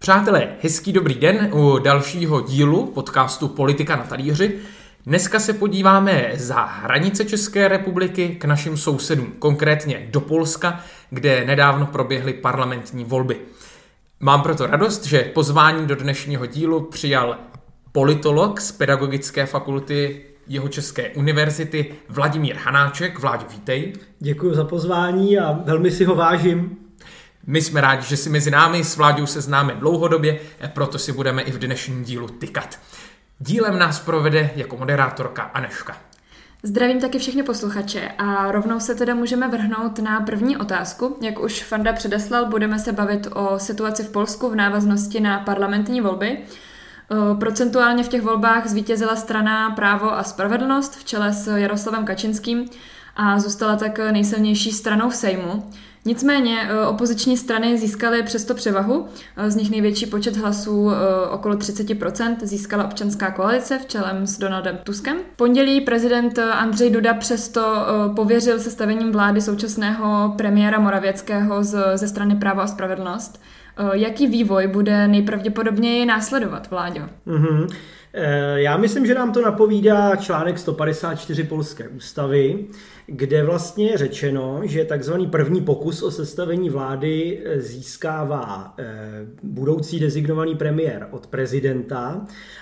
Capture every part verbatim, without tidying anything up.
Přátelé, hezký dobrý den u dalšího dílu podcastu Politika na talíři. Dneska se podíváme za hranice České republiky k našim sousedům, konkrétně do Polska, kde nedávno proběhly parlamentní volby. Mám proto radost, že pozvání do dnešního dílu přijal politolog z Pedagogické fakulty Jihočeské univerzity Vladimír Hanáček. Vláďo, vítej. Děkuji za pozvání a velmi si ho vážím. My jsme rádi, že si mezi námi s Vláďou se známe dlouhodobě, proto si budeme i v dnešním dílu tykat. Dílem nás provede jako moderátorka Anežka. Zdravím taky všechny posluchače a rovnou se teda můžeme vrhnout na první otázku. Jak už Fanda předeslal, budeme se bavit o situaci v Polsku v návaznosti na parlamentní volby. Procentuálně v těch volbách zvítězila strana Právo a spravedlnost v čele s Jaroslavem Kačinským a zůstala tak nejsilnější stranou v Sejmu. Nicméně opoziční strany získaly přesto převahu, z nich největší počet hlasů, okolo třicet procent, získala Občanská koalice v čele s Donaldem Tuskem. V pondělí prezident Andřej Duda přesto pověřil sestavením vlády současného premiéra Morawieckého ze strany Právo a spravedlnost. Jaký vývoj bude nejpravděpodobněji následovat, Vláďo? Mm-hmm. Já myslím, že nám to napovídá článek sto padesát čtyři polské ústavy, kde vlastně je řečeno, že takzvaný první pokus o sestavení vlády získává budoucí designovaný premiér od prezidenta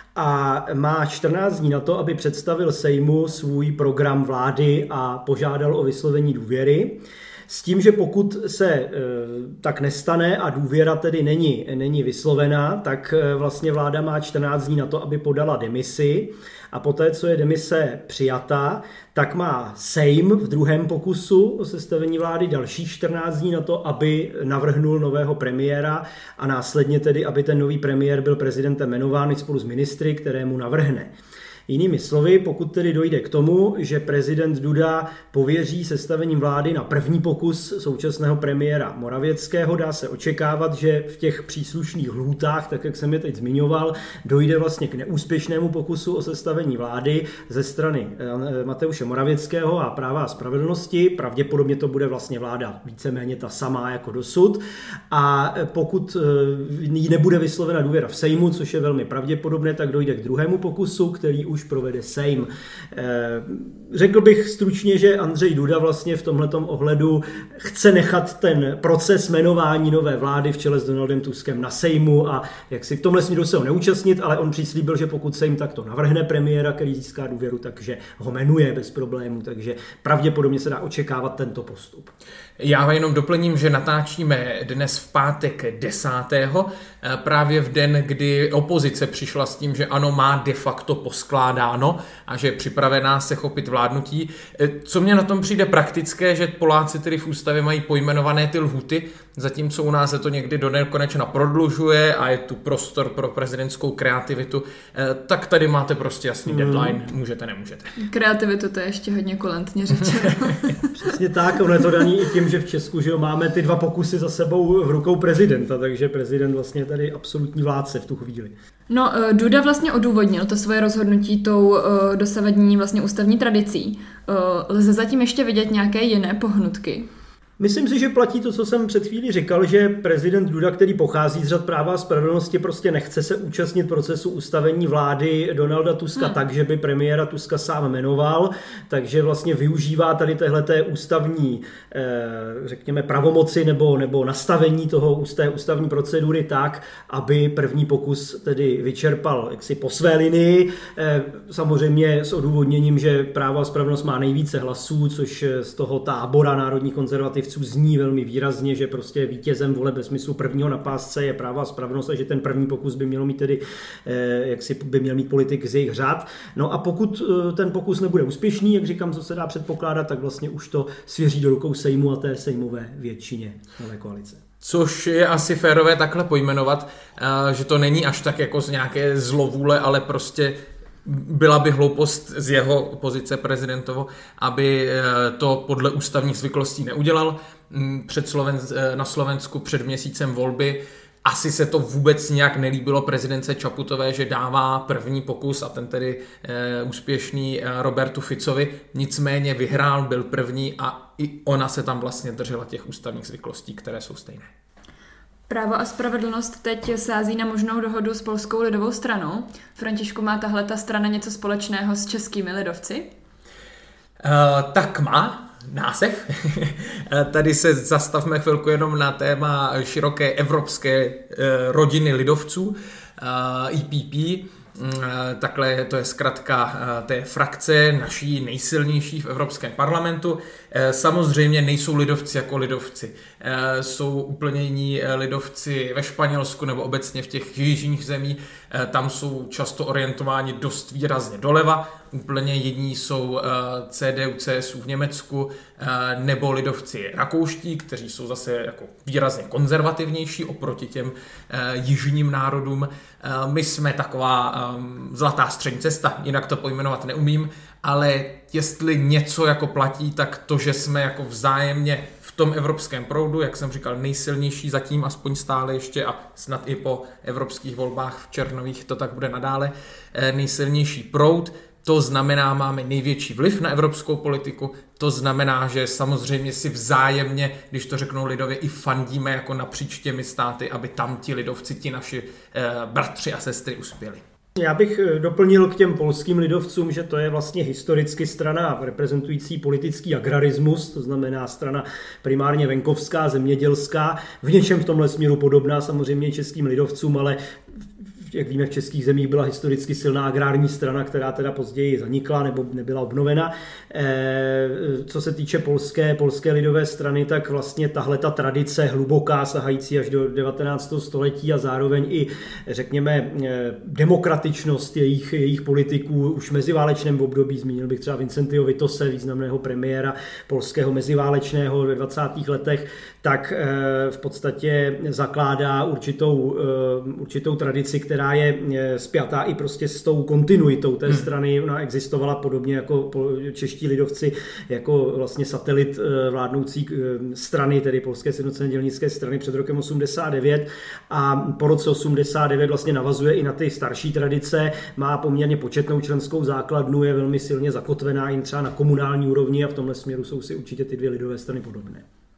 a má čtrnáct dní na to, aby představil Sejmu svůj program vlády a požádal o vyslovení důvěry. S tím, že pokud se e, tak nestane a důvěra tedy není, není vyslovená, tak e, vlastně vláda má čtrnáct dní na to, aby podala demisi a poté, co je demise přijata, tak má Sejm v druhém pokusu o sestavení vlády dalších čtrnáct dní na to, aby navrhnul nového premiéra a následně tedy, aby ten nový premiér byl prezidentem jmenován spolu s ministry, kterému navrhne. Jinými slovy, pokud tedy dojde k tomu, že prezident Duda pověří sestavením vlády na první pokus současného premiéra Morawieckého, dá se očekávat, že v těch příslušných lhůtách, tak jak jsem je teď zmiňoval, dojde vlastně k neúspěšnému pokusu o sestavení vlády ze strany Mateuše Morawieckého a Práva a spravedlnosti. Pravděpodobně to bude vlastně vláda víceméně ta samá jako dosud. A pokud jí nebude vyslovena důvěra v Sejmu, což je velmi pravděpodobné, tak dojde k druhému pokusu, který už provede Sejm. Řekl bych stručně, že Andřej Duda vlastně v tomhletom ohledu chce nechat ten proces jmenování nové vlády v čele s Donaldem Tuskem na Sejmu a jak si v tomhle směru se ho neúčastnit, ale on přislíbil, že pokud Sejm takto navrhne premiéra, který získá důvěru, takže ho jmenuje bez problémů, takže pravděpodobně se dá očekávat tento postup. Já jenom doplním, že natáčíme dnes v pátek desátého právě v den, kdy opozice přišla s tím, že ANO má de facto poskládáno a že je připravená se chopit vládnutí. Co mě na tom přijde praktické, že Poláci tedy v ústavě mají pojmenované ty lhuty, zatímco u nás se to někdy do nekonečna prodlužuje a je tu prostor pro prezidentskou kreativitu, tak tady máte prostě jasný deadline, můžete, nemůžete. Kreativitu to je ještě hodně kulantně řečeno. Přesně tak, ono je to daný i tím, že v Česku že jo, máme ty dva pokusy za sebou v rukou prezidenta, takže prezident vlastně tady absolutní vládce v tu chvíli. No, Duda vlastně odůvodnil to svoje rozhodnutí tou dosavadní vlastně ústavní tradicí. Lze zatím ještě vidět nějaké jiné pohnutky? Myslím si, že platí to, co jsem před chvílí říkal, že prezident Duda, který pochází z řad Práva a spravedlnosti, prostě nechce se účastnit procesu ustavení vlády Donalda Tuska hmm. tak, že by premiéra Tuska sám jmenoval, takže vlastně využívá tady téhleté ústavní, řekněme, pravomoci nebo, nebo nastavení toho té ústavní procedury tak, aby první pokus tedy vyčerpal jaksi po své linii, samozřejmě s odůvodněním, že Právo a spravedlnost má nejvíce hlasů, což z toho tábora národních konzervativců zní velmi výrazně, že prostě vítězem voleb ve smyslu prvního na pásce je Právo a spravedlnost a že ten první pokus by měl mít tedy, jak si by měl mít politik z jejich řad. No a pokud ten pokus nebude úspěšný, jak říkám, co se dá předpokládat, tak vlastně už to svěří do rukou Sejmu a té sejmové většině nové koalice. Což je asi férové takhle pojmenovat, že to není až tak jako z nějaké zlovůle, ale prostě byla by hloupost z jeho pozice prezidentovo, aby to podle ústavních zvyklostí neudělal. Před Sloven, na Slovensku před měsícem volby asi se to vůbec nějak nelíbilo prezidence Čaputové, že dává první pokus a ten tedy e, úspěšný Robertu Ficovi, nicméně vyhrál, byl první a i ona se tam vlastně držela těch ústavních zvyklostí, které jsou stejné. Právo a spravedlnost teď sází na možnou dohodu s Polskou lidovou stranou. Františku, má tahle ta strana něco společného s českými lidovci? Uh, tak má název. Tady se zastavme chvilku jenom na téma široké evropské uh, rodiny lidovců, uh, E P P. Takhle to je zkratka té frakce naší nejsilnější v Evropském parlamentu. Samozřejmě nejsou lidovci jako lidovci. Jsou úplně jiní lidovci ve Španělsku nebo obecně v těch jižních zemích. Tam jsou často orientováni dost výrazně doleva. Úplně jiní jsou C D U, C S U v Německu nebo lidovci rakouští, kteří jsou zase jako výrazně konzervativnější oproti těm jižním národům. My jsme taková zlatá střední cesta, jinak to pojmenovat neumím, ale jestli něco jako platí, tak to, že jsme jako vzájemně v tom evropském proudu, jak jsem říkal, nejsilnější zatím, aspoň stále ještě a snad i po evropských volbách v červnových to tak bude nadále, nejsilnější proud. To znamená, máme největší vliv na evropskou politiku, to znamená, že samozřejmě si vzájemně, když to řeknou lidově, i fandíme jako napříč těmi státy, aby tam ti lidovci, ti naši eh, bratři a sestry uspěli. Já bych doplnil k těm polským lidovcům, že to je vlastně historicky strana reprezentující politický agrarismus, to znamená strana primárně venkovská, zemědělská, v něčem v tomhle směru podobná samozřejmě českým lidovcům, ale jak víme, v českých zemích byla historicky silná agrární strana, která teda později zanikla nebo nebyla obnovena. Co se týče polské, polské lidové strany, tak vlastně tahle ta tradice hluboká, sahající až do devatenáctého století a zároveň i, řekněme, demokratičnost jejich, jejich politiků už v meziválečném období, zmínil bych třeba Vincentiho Vitose, významného premiéra polského meziválečného ve dvacátých letech, tak v podstatě zakládá určitou, určitou tradici, která je spjatá i prostě s tou kontinuitou té strany. Ona existovala podobně jako čeští lidovci, jako vlastně satelit vládnoucí strany, tedy Polské sjednocené dělnické strany před rokem osmdesát devět, a po roce osmdesát devět vlastně navazuje i na ty starší tradice, má poměrně početnou členskou základnu, je velmi silně zakotvená i třeba na komunální úrovni a v tomhle směru jsou si určitě ty dvě lidové strany podobné.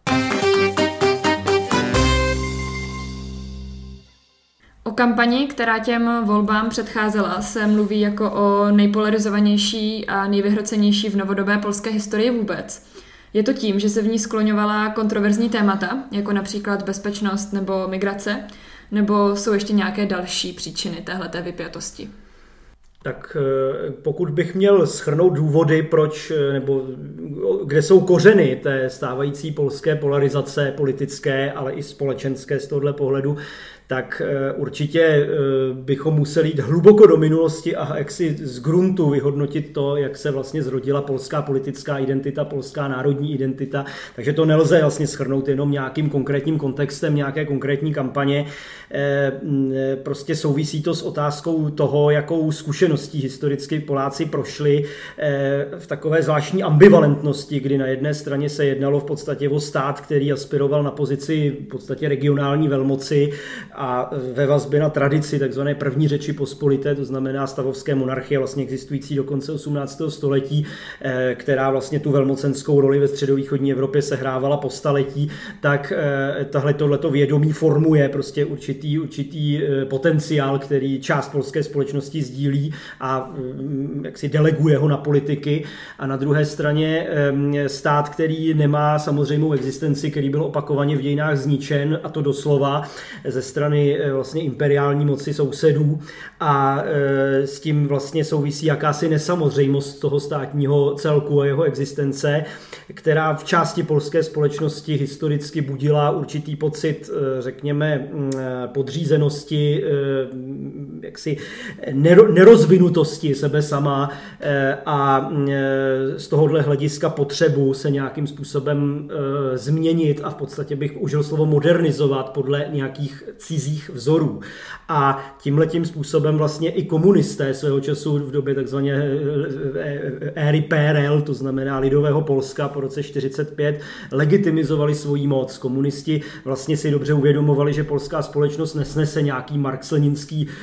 O kampani, která těm volbám předcházela, se mluví jako o nejpolarizovanější a nejvyhrocenější v novodobé polské historii vůbec. Je to tím, že se v ní skloňovala kontroverzní témata, jako například bezpečnost nebo migrace, nebo jsou ještě nějaké další příčiny téhleté vypjatosti? Tak pokud bych měl shrnout důvody, proč, nebo kde jsou kořeny té stávající polské polarizace politické, ale i společenské z tohohle pohledu, tak určitě bychom museli jít hluboko do minulosti a jaksi z gruntu vyhodnotit to, jak se vlastně zrodila polská politická identita, polská národní identita. Takže to nelze vlastně shrnout jenom nějakým konkrétním kontextem, nějaké konkrétní kampaně. Prostě souvisí to s otázkou toho, jakou zkušeností historicky Poláci prošli v takové zvláštní ambivalentnosti, kdy na jedné straně se jednalo v podstatě o stát, který aspiroval na pozici v podstatě regionální velmoci, a ve vazbě na tradici takzvané první řeči pospolité, to znamená stavovské monarchie, vlastně existující do konce osmnáctého století, která vlastně tu velmocenskou roli ve středovýchodní Evropě sehrávala po staletí, tak tahle tohleto vědomí formuje prostě určitý, určitý potenciál, který část polské společnosti sdílí a jak si deleguje ho na politiky. A na druhé straně stát, který nemá samozřejmou existenci, který byl opakovaně v dějinách zničen, a to doslova ze strany vlastně imperiální moci sousedů, a s tím vlastně souvisí jakási nesamozřejmost toho státního celku a jeho existence, která v části polské společnosti historicky budila určitý pocit, řekněme, podřízenosti, jaksi nerozvinutosti sebe sama a z tohohle hlediska potřebu se nějakým způsobem změnit a v podstatě bych užil slovo modernizovat podle nějakých cizích vzorů. A tímhletím způsobem vlastně i komunisté svého času v době takzvané éry P R L, to znamená lidového Polska po roce čtyřicet pět, legitimizovali svoji moc. Komunisti vlastně si dobře uvědomovali, že polská společnost nesnese nějaký marxleninský jaksi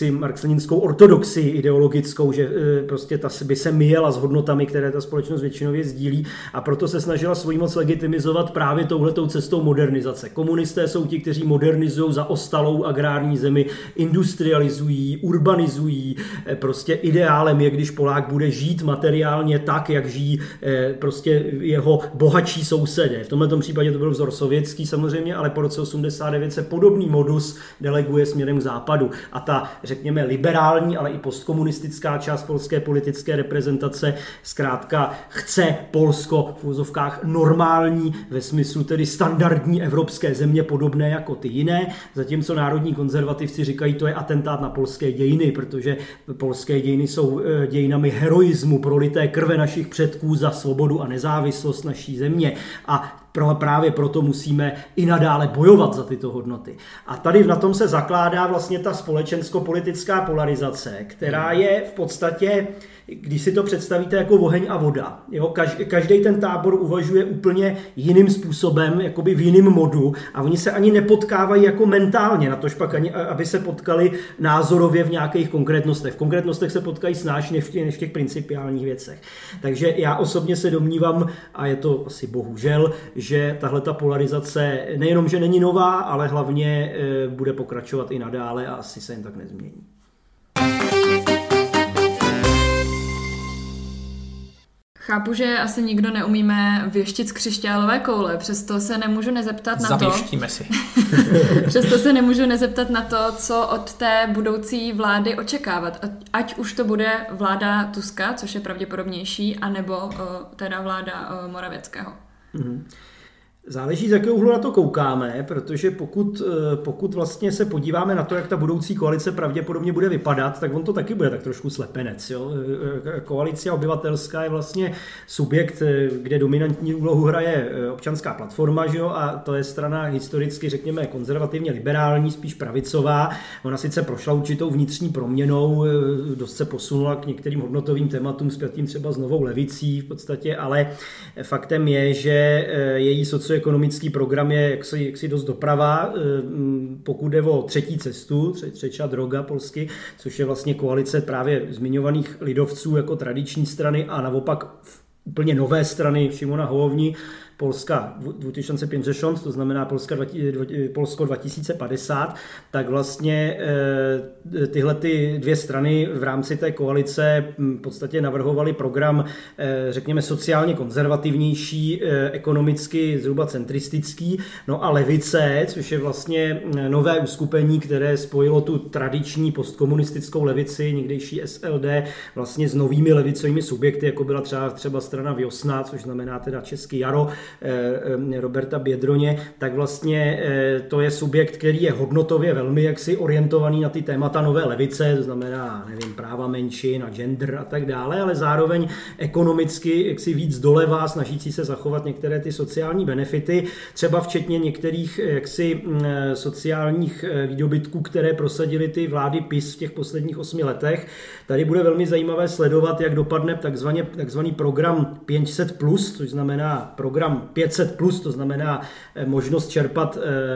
jaksi marxleninskou ortodoxii ideologickou, že prostě ta by se myjela s hodnotami, které ta společnost většinově sdílí, a proto se snažila svou moc legitimizovat právě touhletou cestou modernizace. Komunisté jsou ti, kteří modernizují zaostalou agrární zemi, industrializují, urbanizují, prostě ideálem je, když Polák bude žít materiálně tak, jak žijí prostě jeho bohatší sousedé. V tomto případě to byl vzor sovětský samozřejmě, ale po roce osmdesát devět se podobný modus deleguje směrem k západu. A ta, řekněme, liberální, ale i postkomunistická část polské politické reprezentace zkrátka chce Polsko v uvozovkách normální, ve smyslu tedy standardní evropské země, podobné jako ty jiné, zatímco národní konzervativci říkají, to je atentát na polské dějiny, protože polské dějiny jsou dějinami heroismu, prolité krve našich předků za svobodu a nezávislost naší země, a právě proto musíme i nadále bojovat za tyto hodnoty. A tady na tom se zakládá vlastně ta společensko-politická polarizace, která je v podstatě, když si to představíte jako oheň a voda. Jo? Každý ten tábor uvažuje úplně jiným způsobem, jakoby v jiném modu, a oni se ani nepotkávají jako mentálně, natož pak ani, aby se potkali názorově v nějakých konkrétnostech. V konkrétnostech se potkají snáš než v těch, než v těch principiálních věcech. Takže já osobně se domnívám, a je to asi bohužel, že tahle ta polarizace nejenom, že není nová, ale hlavně bude pokračovat i nadále a asi se jen tak nezmění. Chápu, že asi nikdo neumíme věštit z křišťálové koule, přesto se nemůžu nezeptat na to... Zavěštíme si. Přesto se nemůžu nezeptat na to, co od té budoucí vlády očekávat. Ať už to bude vláda Tuska, což je pravděpodobnější, anebo uh, teda vláda uh, Morawieckiego. Mm-hmm. Záleží, z jakého úhlu na to koukáme, protože pokud, pokud vlastně se podíváme na to, jak ta budoucí koalice pravděpodobně bude vypadat, tak on to taky bude tak trošku slepenec. Jo? Koalice obyvatelská je vlastně subjekt, kde dominantní úlohu hraje občanská platforma, že jo? A to je strana historicky, řekněme, konzervativně liberální, spíš pravicová. Ona sice prošla určitou vnitřní proměnou, dost se posunula k některým hodnotovým tématům spjatým třeba s novou levicí v podstatě, ale faktem je, že její sociální ekonomický program je jaksi, jaksi dost doprava, pokud jde o třetí cestu, třetí droga polsky, což je vlastně koalice právě zmiňovaných lidovců jako tradiční strany a naopak úplně nové strany Šimona Hołowni, Polska dvě tisíce padesát, to znamená Polska, Polsko dva tisíce padesát, tak vlastně tyhle ty dvě strany v rámci té koalice v podstatě navrhovaly program, řekněme, sociálně konzervativnější, ekonomicky zhruba centristický, no a levice, což je vlastně nové uskupení, které spojilo tu tradiční postkomunistickou levici, někdejší S L D, vlastně s novými levicovými subjekty, jako byla třeba, třeba strana Věsna, což znamená teda Český jaro, Roberta Biedroně, tak vlastně to je subjekt, který je hodnotově velmi jaksi orientovaný na ty témata nové levice, to znamená, nevím, práva menšin a gender a tak dále, ale zároveň ekonomicky jaksi víc doleva, snažící se zachovat některé ty sociální benefity, třeba včetně některých jaksi sociálních výdobytků, které prosadily ty vlády P I S v těch posledních osmi letech. Tady bude velmi zajímavé sledovat, jak dopadne takzvaně, takzvaný program pět set plus, což znamená program pět set plus, to znamená možnost čerpat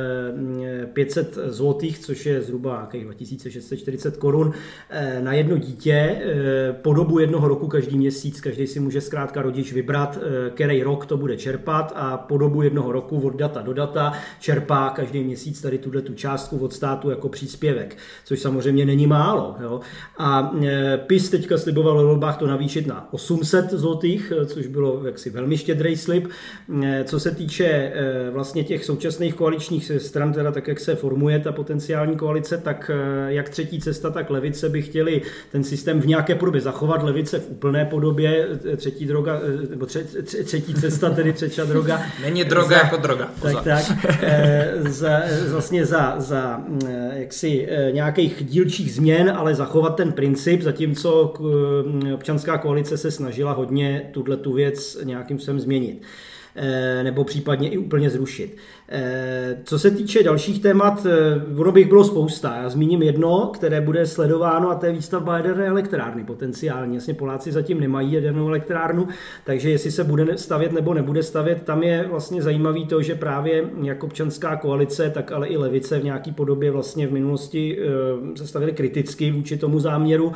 pět set zlotých, což je zhruba dva tisíce šest set čtyřicet korun na jedno dítě po dobu jednoho roku každý měsíc. Každý si může zkrátka rodič vybrat, který rok to bude čerpat, a po dobu jednoho roku od data do data čerpá každý měsíc tady tuhle tu částku od státu jako příspěvek, což samozřejmě není málo. Jo? A P I S teďka sliboval ve volbách to navýšit na osm set zlotých, což bylo jaksi velmi štědrý slib. Co se týče vlastně těch současných koaličních stran, teda tak, jak se formuje ta potenciální koalice, tak jak třetí cesta, tak levice by chtěli ten systém v nějaké podobě zachovat, levice v úplné podobě, třetí droga, nebo tře, tře, třetí cesta, tedy třetí droga. Není droga za, jako droga. Pozor. Tak, tak. Za, vlastně za, za jaksi nějakých dílčích změn, ale zachovat ten princip, zatímco občanská koalice se snažila hodně tuhle tu věc nějakým způsobem změnit nebo případně i úplně zrušit. Co se týče dalších témat, ono bych bylo spousta. Já zmíním jedno, které bude sledováno, a to je výstavba jaderné elektrárny potenciálně. Jasně Poláci zatím nemají jadernou elektrárnu, takže jestli se bude stavět nebo nebude stavět, tam je vlastně zajímavý to, že právě jak občanská koalice, tak ale i levice v nějaký podobě vlastně v minulosti se stavili kriticky vůči tomu záměru.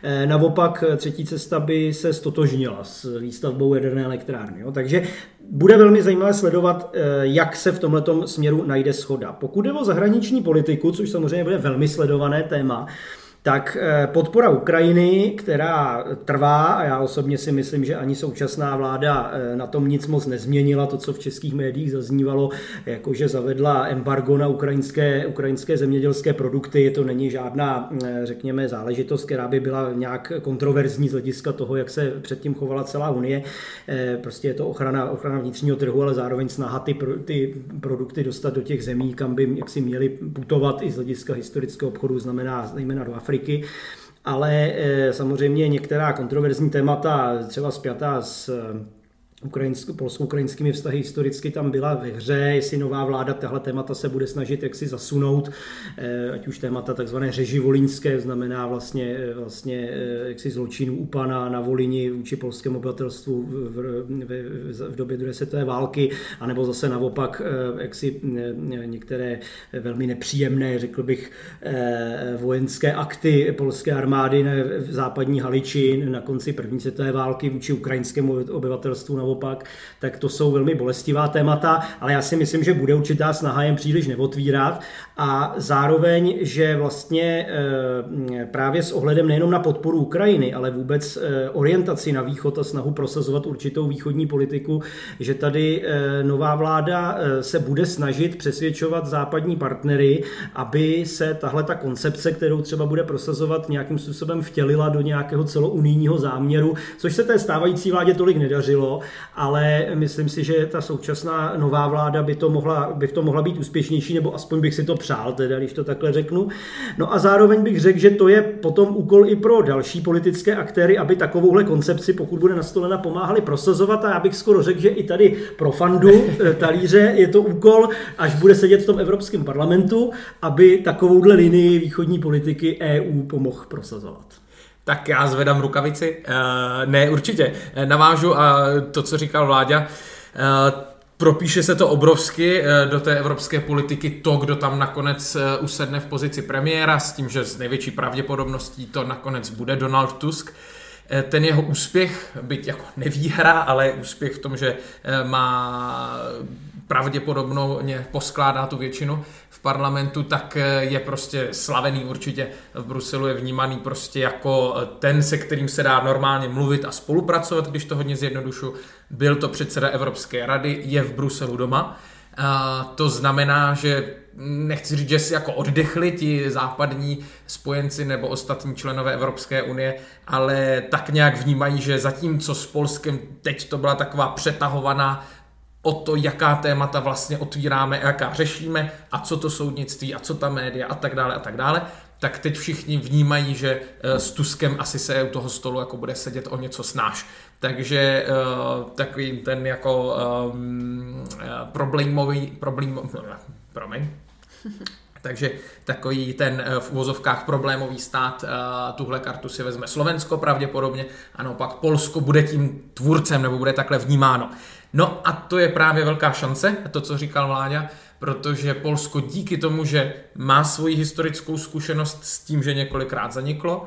Naopak třetí cesta by se stotožnila s výstavbou jaderné elektrárny. Jo. Takže bude velmi zajímavé sledovat, jak se v tomhletom směru najde shoda. Pokud jde o zahraniční politiku, což samozřejmě bude velmi sledované téma, tak podpora Ukrajiny, která trvá, a já osobně si myslím, že ani současná vláda na tom nic moc nezměnila, to, co v českých médiích zaznívalo, jakože zavedla embargo na ukrajinské, ukrajinské zemědělské produkty, to není žádná, řekněme, záležitost, která by byla nějak kontroverzní z hlediska toho, jak se předtím chovala celá Unie. Prostě je to ochrana, ochrana vnitřního trhu, ale zároveň snaha ty, ty produkty dostat do těch zemí, kam by jaksi měly putovat i z hlediska historického obchodu, znamená zejména do Afriky. Afriky, ale e, samozřejmě některá kontroverzní témata, třeba spjatá s Ukrajinsk, polsko-ukrajinskými vztahy historicky tam byla ve hře, jestli nová vláda tahle témata se bude snažit jaksi zasunout, ať už témata takzvané řeži volínské, znamená vlastně, vlastně jaksi zločinů UPA na Volíni vůči polskému obyvatelstvu v, v, v, v době druhé světové války, anebo zase naopak jaksi některé velmi nepříjemné, řekl bych, vojenské akty polské armády v západní Haliči na konci první světové války vůči ukrajinskému obyvatelstvu na opak, tak to jsou velmi bolestivá témata, ale já si myslím, že bude určitá snaha jen příliš neotvírat a zároveň, že vlastně právě s ohledem nejenom na podporu Ukrajiny, ale vůbec orientaci na východ a snahu prosazovat určitou východní politiku, že tady nová vláda se bude snažit přesvědčovat západní partnery, aby se tahle ta koncepce, kterou třeba bude prosazovat, nějakým způsobem vtělila do nějakého celounijního záměru, což se té stávající vládě tolik nedařilo, ale myslím si, že ta současná nová vláda by, to mohla, by v tom mohla být úspěšnější, nebo aspoň bych si to přál, teda, když to takhle řeknu. No a zároveň bych řekl, že to je potom úkol i pro další politické aktéry, aby takovouhle koncepci, pokud bude nastolena, pomáhali prosazovat, a já bych skoro řekl, že i tady pro Fandu Talíře je to úkol, až bude sedět v tom Evropském parlamentu, aby takovouhle linii východní politiky E U pomohl prosazovat. Tak já zvedám rukavici. Uh, ne, určitě. Navážu a to, co říkal Vláďa, uh, propíše se to obrovsky uh, do té evropské politiky to, kdo tam nakonec uh, usedne v pozici premiéra, s tím, že s největší pravděpodobností to nakonec bude Donald Tusk. Uh, ten jeho úspěch, byť jako nevýhra, ale úspěch v tom, že uh, má pravděpodobně poskládá tu většinu v parlamentu, tak je prostě slavený určitě v Bruselu, je vnímaný prostě jako ten, se kterým se dá normálně mluvit a spolupracovat, když to hodně zjednodušu. Byl to předseda Evropské rady, je v Bruselu doma. A to znamená, že nechci říct, že si jako oddechli ti západní spojenci nebo ostatní členové Evropské unie, ale tak nějak vnímají, že zatímco s Polskem teď to byla taková přetahovaná o to, jaká témata vlastně otvíráme a jaká řešíme a co to soudnictví a co ta média a tak dále a tak dále, tak teď všichni vnímají, že s Tuskem asi se u toho stolu jako bude sedět o něco snáš. Takže uh, takový ten jako um, problémový, problém, promiň. Takže takový ten v uvozovkách problémový stát, tuhle kartu si vezme Slovensko pravděpodobně a naopak Polsko bude tím tvůrcem nebo bude takhle vnímáno. No a to je právě velká šance, to, co říkal Vláďa, protože Polsko díky tomu, že má svoji historickou zkušenost s tím, že několikrát zaniklo,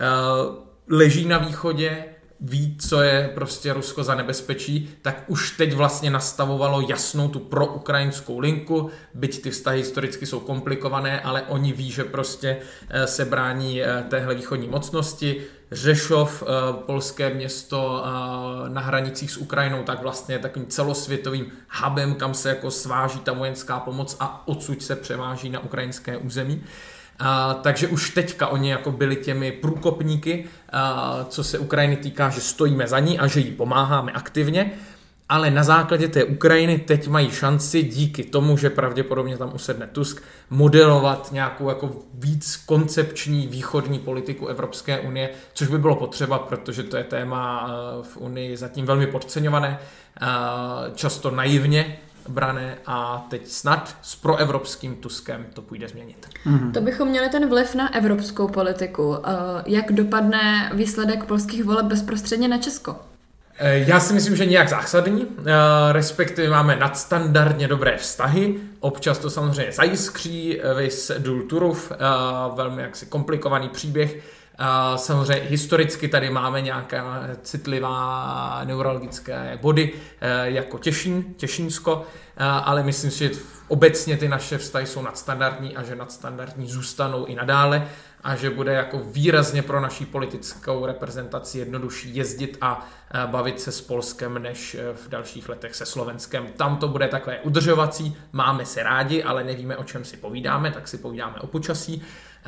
leží na východě, ví, co je prostě Rusko za nebezpečí, tak už teď vlastně nastavovalo jasnou tu proukrajinskou linku, byť ty vztahy historicky jsou komplikované, ale oni ví, že prostě se brání téhle východní mocnosti. Řešov, polské město na hranicích s Ukrajinou, tak vlastně je takovým celosvětovým hubem, kam se jako sváží ta vojenská pomoc a odsud se převáží na ukrajinské území. Uh, takže už teďka oni jako byli těmi průkopníky, uh, co se Ukrajiny týká, že stojíme za ní a že jí pomáháme aktivně, ale na základě té Ukrajiny teď mají šanci díky tomu, že pravděpodobně tam usedne Tusk, modelovat nějakou jako víc koncepční východní politiku Evropské unie, což by bylo potřeba, protože to je téma uh, v Unii zatím velmi podceňované, uh, často naivně brané a teď snad s proevropským Tuskem to půjde změnit. Mm-hmm. To bychom měli ten vliv na evropskou politiku. Jak dopadne výsledek polských voleb bezprostředně na Česko? Já si myslím, že nějak zásadní, respektive máme nadstandardně dobré vztahy, občas to samozřejmě zajiskří, viz důl Turów, velmi jaksi komplikovaný příběh. Samozřejmě historicky tady máme nějaká citlivá neurologické body jako Těšín, Těšínsko, ale myslím si, že obecně ty naše vztahy jsou nadstandardní a že nadstandardní zůstanou i nadále a že bude jako výrazně pro naší politickou reprezentaci jednodušší jezdit a bavit se s Polskem než v dalších letech se Slovenskem. Tam to bude takové udržovací, máme se rádi, ale nevíme, o čem si povídáme, tak si povídáme o počasí.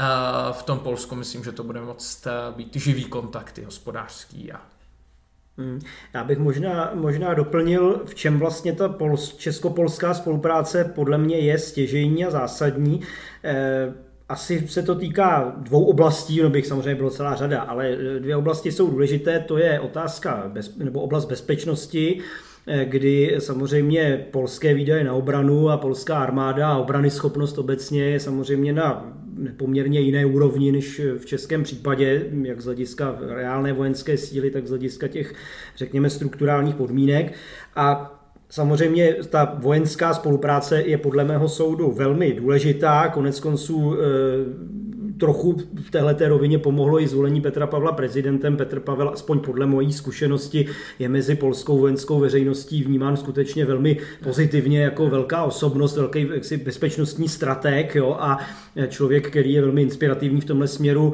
V tom Polsku myslím, že to bude moct být živý kontakty hospodářský. A... Hmm. Já bych možná, možná doplnil, v čem vlastně ta pols- česko-polská spolupráce podle mě je stěžejní a zásadní. Eh, Asi se to týká dvou oblastí, no bych samozřejmě bylo celá řada, ale dvě oblasti jsou důležité, to je otázka bez, nebo oblast bezpečnosti, kdy samozřejmě polské výdaje na obranu a polská armáda a obrany schopnost obecně je samozřejmě na poměrně jiné úrovni než v českém případě, jak z hlediska reálné vojenské síly, tak z hlediska těch, řekněme, strukturálních podmínek. A samozřejmě ta vojenská spolupráce je podle mého soudu velmi důležitá, konec konců e, trochu v téhleté rovině pomohlo i zvolení Petra Pavla prezidentem. Petr Pavel, aspoň podle mojí zkušenosti, je mezi polskou vojenskou veřejností vnímán skutečně velmi pozitivně jako velká osobnost, velký jaksi bezpečnostní stratég, jo, a člověk, který je velmi inspirativní v tomhle směru.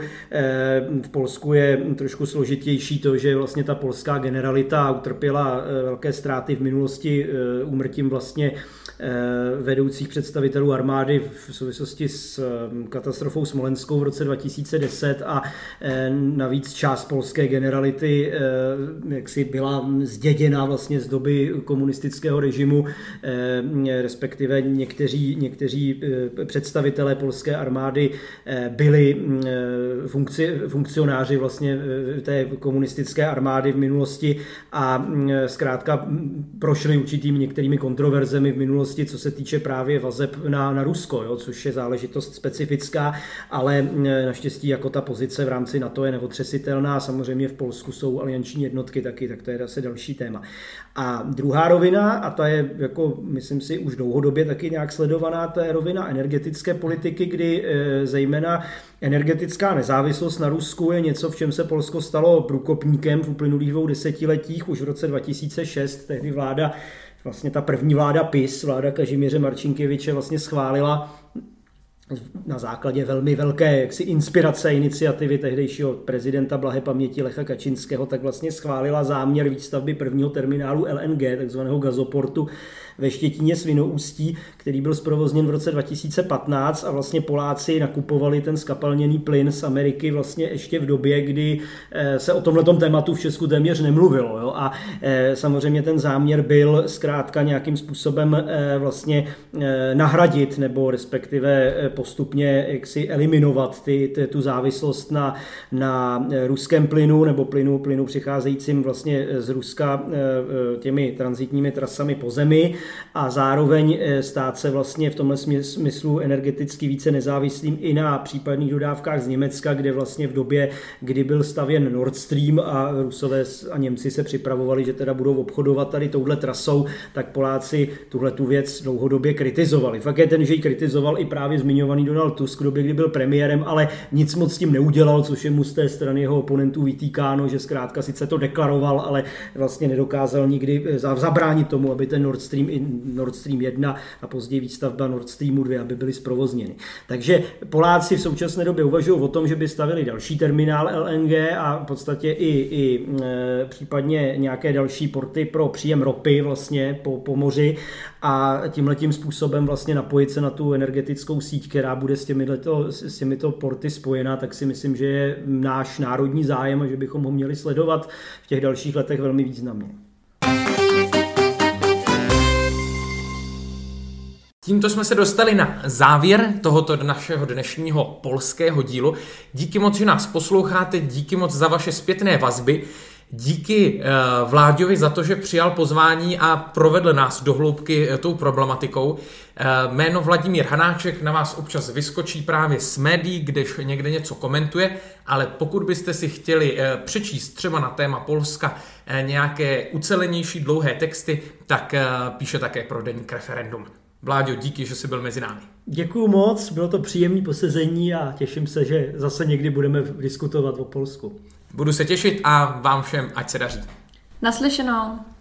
V Polsku je trošku složitější to, že vlastně ta polská generalita utrpěla velké ztráty v minulosti úmrtím vlastně vedoucích představitelů armády v souvislosti s katastrofou smolenskou v roce dva tisíce deset a navíc část polské generality jaksi byla zděděna vlastně z doby komunistického režimu, respektive někteří, někteří představitelé polské armády byli funkci, funkcionáři vlastně té komunistické armády v minulosti a zkrátka prošli určitými některými kontroverzemi v minulosti, co se týče právě vazeb na, na Rusko, jo, což je záležitost specifická, ale naštěstí jako ta pozice v rámci NATO je neotřesitelná. Samozřejmě v Polsku jsou alianční jednotky taky, tak to je zase další téma. A druhá rovina, a ta je, jako myslím si, už dlouhodobě taky nějak sledovaná, to je rovina energetické politiky, kdy e, zejména energetická nezávislost na Rusku je něco, v čem se Polsko stalo průkopníkem v uplynulých dvou desetiletích. Už v roce dva tisíce šest tehdy vláda, vlastně ta první vláda PiS, vláda Kažimíře Marcinkeviče, vlastně schválila na základě velmi velké jaksi inspirace iniciativy tehdejšího prezidenta blahé paměti Lecha Kačinského, tak vlastně schválila záměr výstavby prvního terminálu L N G, takzvaného gazoportu ve Štětíně Svinoústí, který byl zprovozněn v roce dva tisíce patnáct a vlastně Poláci nakupovali ten skapalněný plyn z Ameriky vlastně ještě v době, kdy se o tomhletom tématu v Česku téměř nemluvilo. Jo? A samozřejmě ten záměr byl zkrátka nějakým způsobem vlastně nahradit nebo respektive postupně jaksi eliminovat ty, ty, tu závislost na, na ruském plynu nebo plynu, plynu přicházejícím vlastně z Ruska těmi tranzitními trasami po zemi a zároveň stát se vlastně v tomhle smyslu energeticky více nezávislým i na případných dodávkách z Německa, kde vlastně v době, kdy byl stavěn Nord Stream a Rusové a Němci se připravovali, že teda budou obchodovat tady touhle trasou, tak Poláci tuhle tu věc dlouhodobě kritizovali. Fakt je ten, že ji kritizoval i právě zmiňovaný Donald Tusk v době, kdy byl premiérem, ale nic moc s tím neudělal, což je mu z té strany jeho oponentů vytýkáno, že zkrátka sice to deklaroval, ale vlastně nedokázal nikdy zabránit tomu, aby ten Nord Stream i Nord Stream jedna a později výstavba Nord Streamu dva, aby byly zprovozněny. Takže Poláci v současné době uvažují o tom, že by stavili další terminál L N G a v podstatě i, i e, případně nějaké další porty pro příjem ropy vlastně po, po moři a tímhletím způsobem vlastně napojit se na tu energetickou síť, která bude s těmito, s těmito porty spojená, tak si myslím, že je náš národní zájem a že bychom ho měli sledovat v těch dalších letech velmi významně. Tímto jsme se dostali na závěr tohoto našeho dnešního polského dílu. Díky moc, že nás posloucháte, díky moc za vaše zpětné vazby. Díky Vláďovi za to, že přijal pozvání a provedl nás do hloubky tou problematikou. Jméno Vladimír Hanáček na vás občas vyskočí právě z médií, když někde něco komentuje, ale pokud byste si chtěli přečíst třeba na téma Polska nějaké ucelenější dlouhé texty, tak píše také pro deník Referendum. Vláďo, díky, že jsi byl mezi námi. Děkuju moc, bylo to příjemné posezení a těším se, že zase někdy budeme diskutovat o Polsku. Budu se těšit a vám všem ať se daří. Naslyšenou.